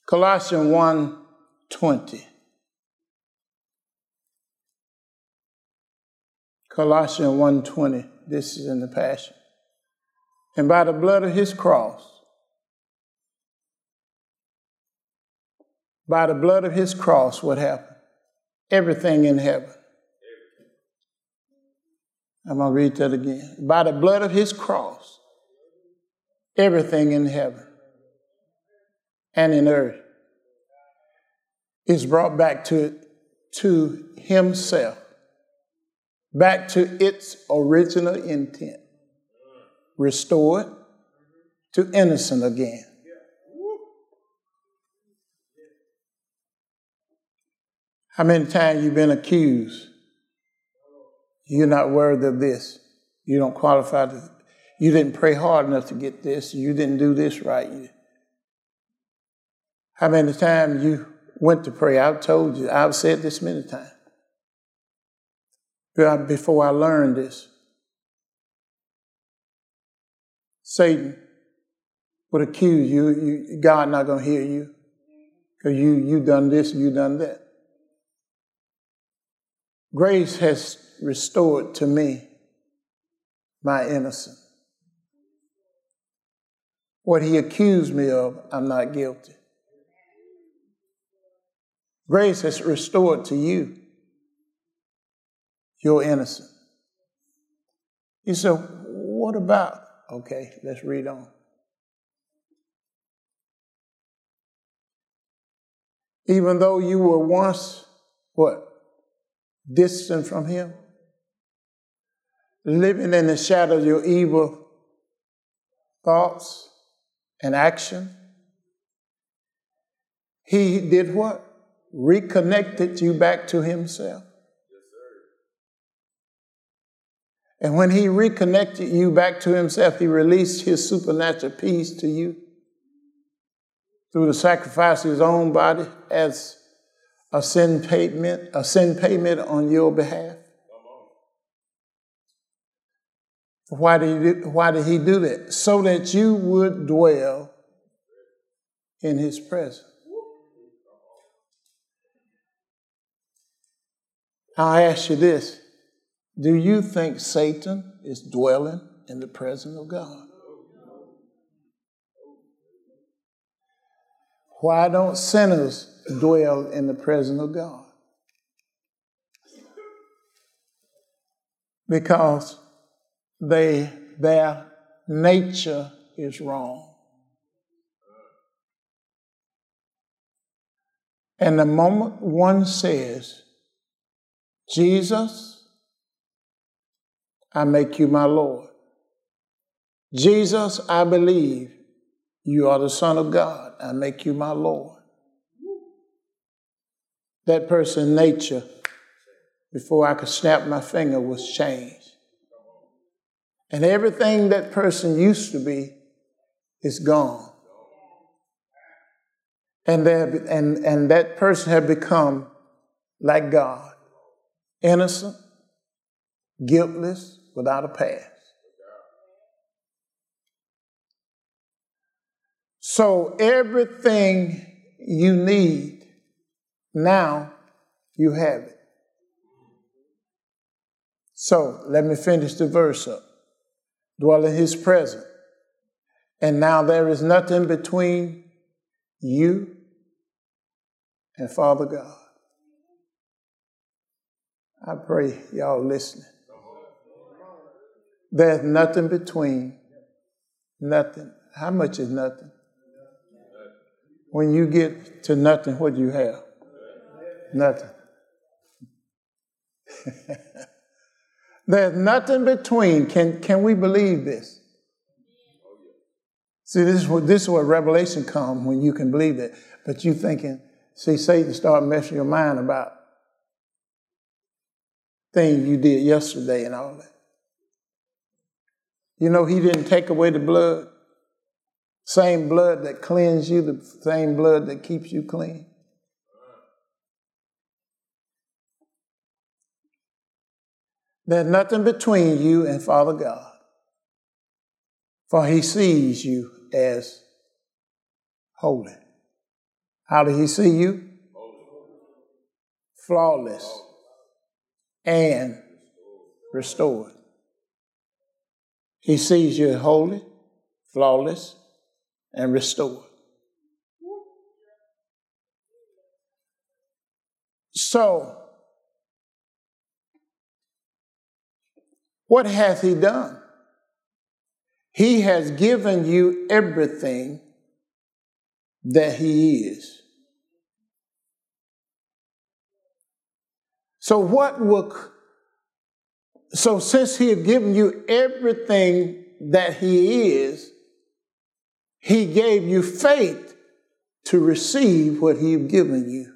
Colossians 1:20. Colossians 1:20. This is in the Passion. And by the blood of his cross, what happened? Everything in heaven. I'm going to read that again. By the blood of his cross, everything in heaven and in earth is brought back to himself, back to its original intent, restored to innocent again. How many times you've been accused? You're not worthy of this. You don't qualify to. You didn't pray hard enough to get this. You didn't do this right. How many times you went to pray? I've told you. I've said this many times. Before I learned this, Satan would accuse you. God not going to hear you because you done this, you done that. Grace has restored to me my innocence. What he accused me of, I'm not guilty. Grace has restored to you your innocence. You say, what about? Okay, let's read on. Even though you were once, what? Distant from him, living in the shadow of your evil thoughts and action. He did what? Reconnected you back to himself. Yes, sir. And when he reconnected you back to himself, he released his supernatural peace to you through the sacrifice of his own body as a sin payment on your behalf. Why did he do that? So that you would dwell in his presence. I'll ask you this. Do you think Satan is dwelling in the presence of God? Why don't sinners dwell in the presence of God? Because their nature is wrong. And the moment one says, Jesus, I make you my Lord. Jesus, I believe you are the Son of God. I make you my Lord. That person's nature, before I could snap my finger, was changed. And everything that person used to be is gone. And that person had become like God, innocent, guiltless, without a past. So everything you need, now you have it. So let me finish the verse up. Dwell in his presence. And now there is nothing between you and Father God. I pray y'all listening. There's nothing between. Nothing. How much is nothing? When you get to nothing, what do you have? Nothing. There's nothing between. Can we believe this? See, this is where revelation comes, when you can believe it. But you thinking, see, Satan start messing your mind about things you did yesterday and all that. You know, he didn't take away the blood. Same blood that cleansed you, the same blood that keeps you clean. There's nothing between you and Father God, for he sees you as holy. How did he see you? Flawless and restored. He sees you holy, flawless, and restored. So, what hath he done? He has given you everything that he is. So since he had given you everything that he is, he gave you faith to receive what he had given you.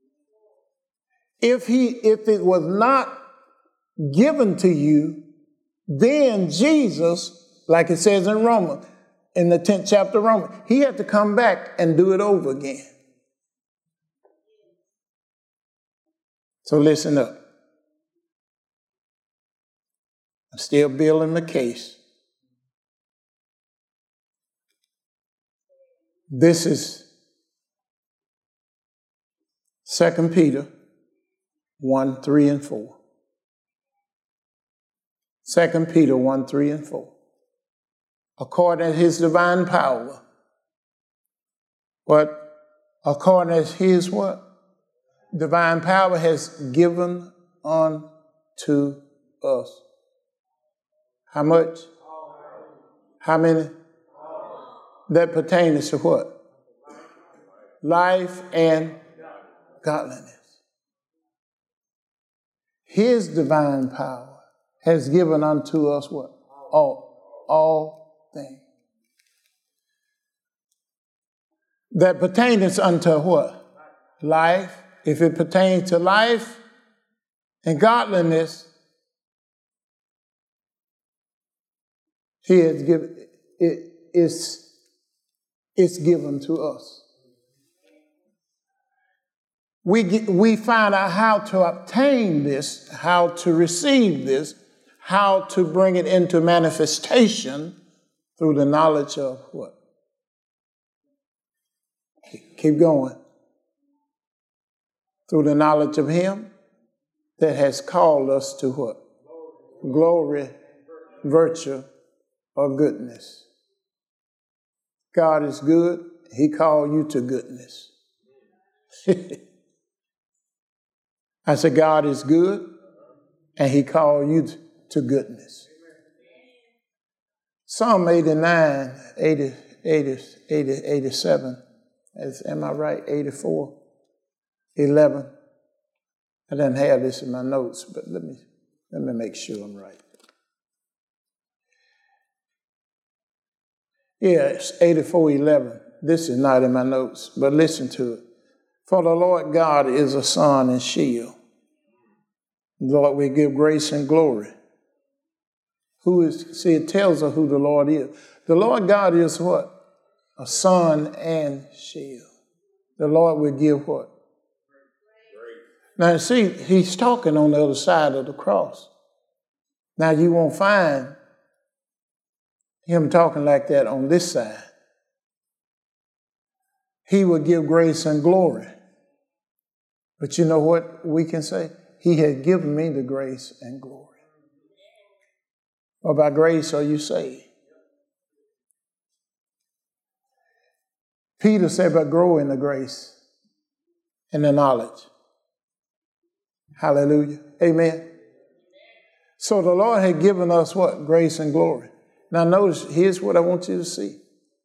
If it was not given to you, then Jesus, like it says in Romans, in the 10th chapter of Romans, he had to come back and do it over again. So listen up. I'm still building the case. This is 2 Peter 1, 3, and 4. 2 Peter 1, 3, and 4. According to his divine power. But according to his what? Divine power has given unto us. How much? How many? That pertains to what? Life and godliness. His divine power has given unto us what? All things. That pertains unto what? Life. If it pertains to life and godliness, he has given it's given to us. We find out how to obtain this, how to receive this, how to bring it into manifestation through the knowledge of what? Keep going. Through the knowledge of him that has called us to what? Glory, virtue, or goodness. God is good. He called you to goodness. I said, God is good, and he called you to goodness. Psalm 89, 87. Am I right? 84, 11. I didn't have this in my notes, but let me make sure I'm right. Yeah, it's 84:11. This is not in my notes, but listen to it. For the Lord God is a sun and shield. Lord, we give grace and glory. It tells us who the Lord is. The Lord God is what? A sun and shield. The Lord will give what? Now, see, he's talking on the other side of the cross. Now, you won't find him talking like that on this side. He will give grace and glory. But you know what we can say? He had given me the grace and glory. For by grace are you saved. Peter said, but grow in the grace and the knowledge. Hallelujah. Amen. So the Lord had given us what? Grace and glory. Now notice, here's what I want you to see.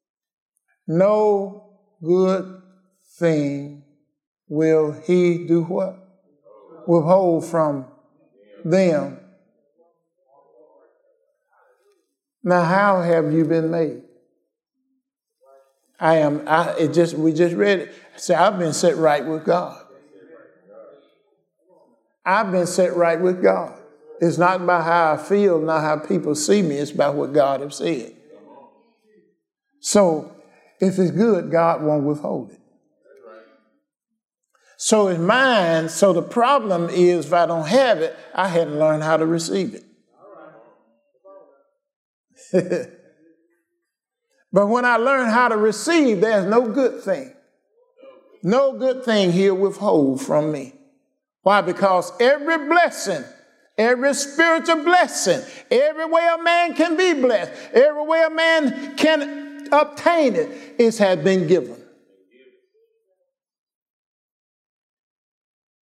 No good thing will he do what? Withhold from them. Now, how have you been made? We just read it. Say, I've been set right with God. I've been set right with God. It's not about how I feel, not how people see me. It's about what God has said. So, if it's good, God won't withhold it. So it's mine. So the problem is, if I don't have it, I hadn't learned how to receive it. But when I learn how to receive, there's no good thing No good thing he'll withhold from me. Why? Because every blessing, every spiritual blessing, every way a man can be blessed, every way a man can obtain it, has been given.